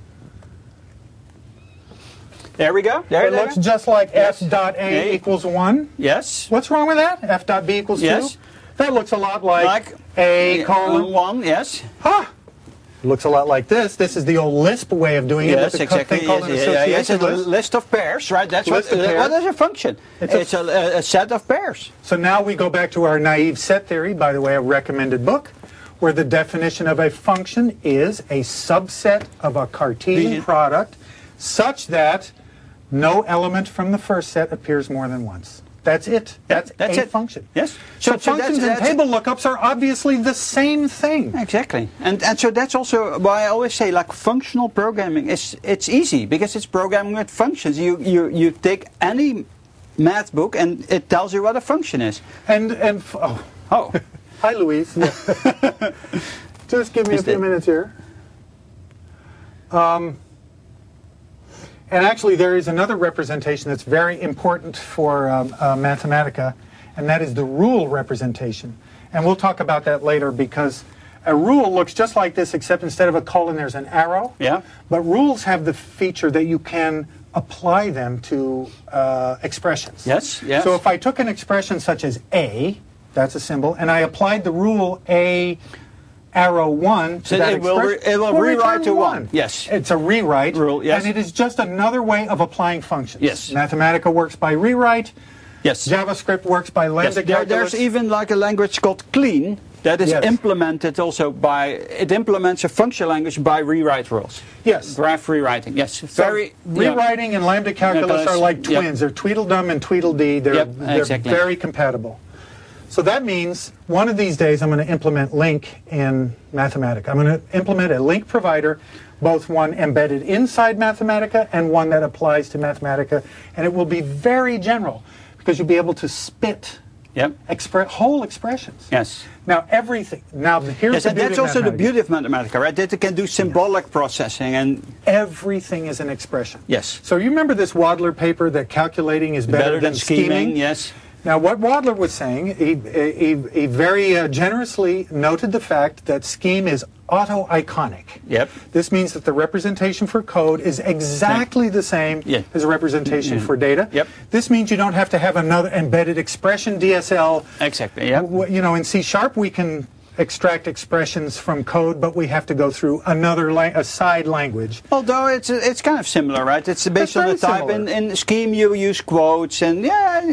There we go. There It looks just like Yes. f dot A A. equals 1. Yes. What's wrong with that? F dot B equals Yes. 2? That looks a lot like, Like A colon... 1, yes. Huh! It looks a lot like this. This is the old Lisp way of doing it. Yes, with the exactly. thing called an Yes, association it's a list. list of pairs, right? That's what, List of pairs. what is a function? It's a set of pairs. So now we go back to our naive set theory, by the way, a recommended book, where the definition of a function is a subset of a Cartesian product such that no element from the first set appears more than once. That's it. That's a function. Yes. So functions and table lookups are obviously the same thing. Exactly. And so that's also why I always say, like, functional programming it's easy because it's programming with functions. You take any math book and it tells you what a function is. Oh. Hi, Louise. Just give me a few minutes here. And actually, there is another representation that's very important for Mathematica, and that is the rule representation. And we'll talk about that later because a rule looks just like this, except instead of a colon, there's an arrow. Yeah. But rules have the feature that you can apply them to expressions. Yes, yes. So if I took an expression such as A, that's a symbol, and I applied the rule A arrow 1 to So that it will rewrite return to 1. Yes. It's a rewrite, Rule, yes. and it is just another way of applying functions. Yes. Mathematica works by rewrite. Yes. JavaScript works by lambda Yes. calculus. There's even like a language called Clean that is Yes. implemented also it implements a function language by rewrite rules. Yes. Graph rewriting. Yes. So rewriting and lambda calculus are like Yep. twins. They're Tweedledum and Tweedledee. They're exactly. very compatible. So that means one of these days I'm going to implement LINQ in Mathematica. I'm going to implement a LINQ provider, both one embedded inside Mathematica and one that applies to Mathematica. And it will be very general because you'll be able to spit Yep. whole expressions. Yes. Now everything. Now here's Yes, the and beauty that's of also the Mathematica. beauty of Mathematica, right? That it can do symbolic processing and Everything is an expression. yes. So you remember this Wadler paper that calculating is better than scheming? Yes. Now, what Wadler was saying, he very generously noted the fact that scheme is auto-iconic. Yep. This means that the representation for code is exactly the same as a representation for data. Yep. This means you don't have to have another embedded expression, DSL. Exactly, yep. You know, in C# we can extract expressions from code, but we have to go through a side language. Although it's kind of similar, right? It's based on the very type. similar. In Scheme you use quotes and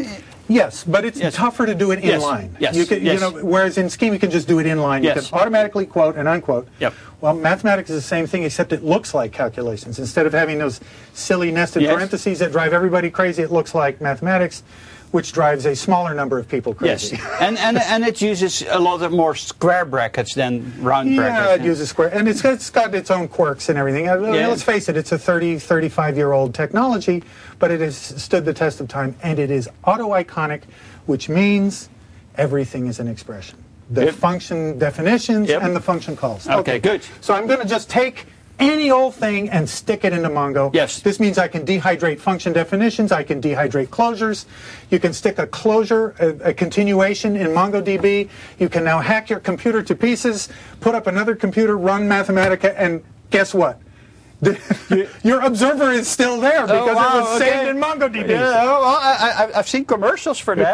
Yes, but it's Yes. tougher to do it Yes. inline. Yes. You can, Yes. you know, whereas in Scheme you can just do it inline. Yes. You can automatically quote and unquote. Yep. Well, Mathematics is the same thing, except it looks like calculations. Instead of having those silly nested Yes. parentheses that drive everybody crazy, it looks like Mathematics, which drives a smaller number of people yes, crazy. and it uses a lot of more square brackets than round brackets. Yeah, it uses square, and it's got its own quirks and everything. Let's face it, it's a 35-year-old technology, but it has stood the test of time, and it is auto-iconic, which means everything is an expression. The function definitions and the function calls. Okay, good. So I'm going to just take any old thing and stick it into Mongo. Yes. This means I can dehydrate function definitions, I can dehydrate closures. You can stick a closure, a continuation in MongoDB. You can now hack your computer to pieces, put up another computer, run Mathematica, and guess what? Your observer is still there because it was saved in MongoDB. Yeah, well, I've seen commercials for that.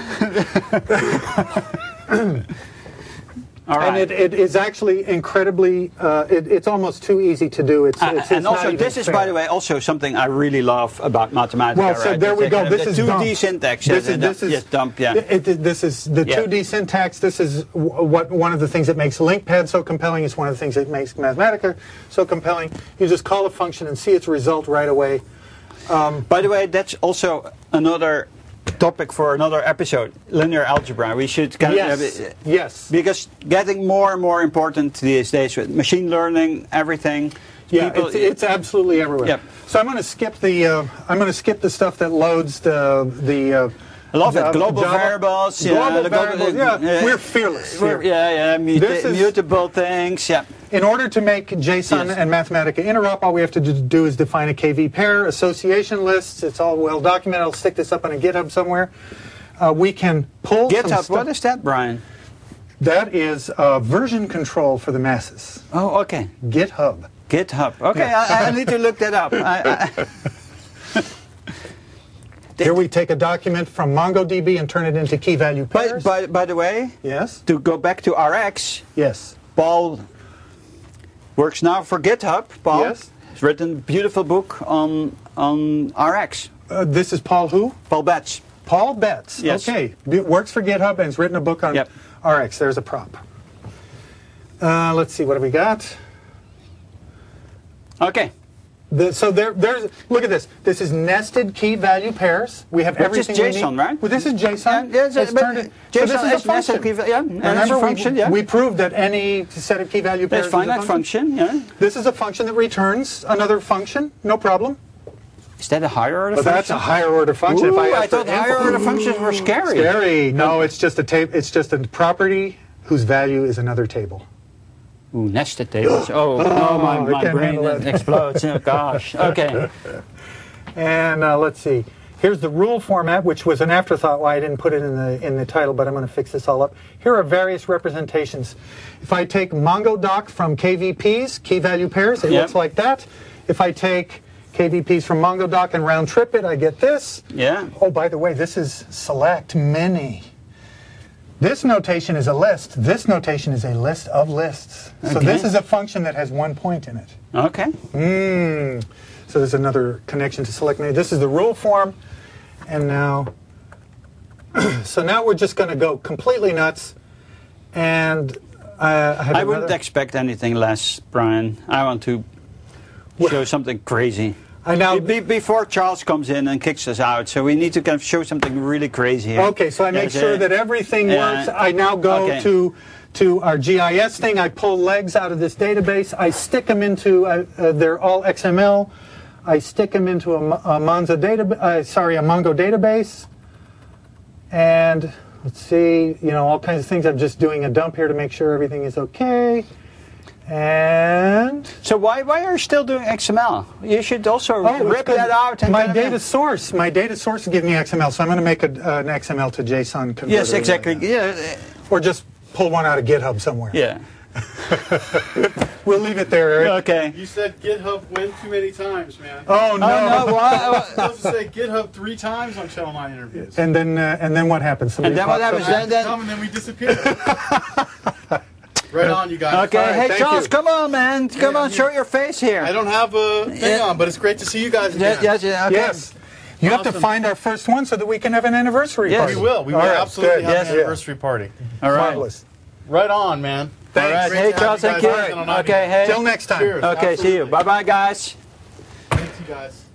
All right. And it is actually incredibly, it's almost too easy to do. It's and not also, even this is, fair. by the way, also something I really love about Mathematica. Well, so right? there we go. This is the 2D dump. syntax. This is yes, dump. Yeah. This is the 2D syntax. This is what one of the things that makes LinkPad so compelling. It's one of the things that makes Mathematica so compelling. You just call a function and see its result right away. By the way, that's also another topic for another episode. Linear algebra. We should kind of yes, because getting more and more important these days with machine learning, everything. Yeah, it's absolutely everywhere. Yep. So I'm going to skip the stuff that loads the I love it. Global Java. variables. Global the variables, yeah. We're fearless here. Mutable things. Yeah. In order to make JSON Yes. and Mathematica interop, all we have to do is define a KV pair, association lists. It's all well documented. I'll stick this up on a GitHub somewhere. We can pull some GitHub. stuff. What is that, Brian? That is version control for the masses. Oh, okay. GitHub. GitHub. Okay, I need to look that up. Here we take a document from MongoDB and turn it into key value pairs. By the way, Yes. to go back to RX, Yes. Paul works now for GitHub. Paul Yes. has written a beautiful book on RX. This is Paul who? Paul Betts. Paul Betts. Yes. Okay. Works for GitHub and has written a book on Yep. RX. There's a prop. Let's see. What do we got? Okay. So there's look at this. This is nested key value pairs. We have Which is everything we JSON, need. right? Well, this is JSON. Yes, It's but turned it- JSON so this is a is nested function. key, yeah, and it's a Remember, function, yeah. we proved that any set of key value pairs That's fine. is a That function. Yeah. This is a function that returns another function. No problem. Is that a higher order But function? that's a higher order function. Ooh, if I ask for thought higher input- order functions were scary. Scary. No, it's just a table. It's just a property whose value is another table. Ooh, nested tables. Oh, no, I my can't brain handle that. explodes. Oh, gosh. Okay. And let's see. Here's the rule format, which was an afterthought. Why I didn't put it in the title, but I'm going to fix this all up. Here are various representations. If I take MongoDoc from KVPs, key value pairs, it Yep. looks like that. If I take KVPs from MongoDoc and round trip it, I get this. Yeah. Oh, by the way, this is select many. This notation is a list. This notation is a list of lists. So Okay. this is a function that has one point in it. Okay. So there's another connection to select many. This is the rule form. And now, so now we're just going to go completely nuts. And I wouldn't expect anything less, Brian. I want to show something crazy. I now. Before Charles comes in and kicks us out, so we need to kind of show something really crazy here. Okay, so I make There's sure a- that everything works. I now go Okay. to our GIS thing. I pull legs out of this database. I stick them into. They're all XML. I stick them into a Mongo database. And let's see, all kinds of things. I'm just doing a dump here to make sure everything is okay. And So why are you still doing XML? You should also rip that out. And my kind of- data source give me XML, so I'm going to make an XML to JSON converter. Yes, exactly. Yeah. Or just pull one out of GitHub somewhere. Yeah. We'll leave it there, Eric. Okay. You said GitHub went too many times, man. Oh no! Oh, no. Why? You're supposed to say GitHub 3 times on Channel 9 interviews. And then what happens? Somebody And then what pops happens? up. Come and then we disappear. Right on, you guys. Okay. All right, Hey, thank Charles, you. come on, man. Come on, show your face here. I don't have a thing on, but it's great to see you guys again. Yes, okay. Yes. You have to Awesome. find our first one so that we can have an anniversary Yes. party. We will. We will All right, absolutely good. have Yes. an anniversary party. All right. Marvelous. Right on, man. Thanks. All right. Great Hey, to have Charles, you thank guys you. on Channel 9. Okay, hey. Till next time. Cheers. Okay, see you. Absolutely. Bye-bye, guys. Thank you, guys.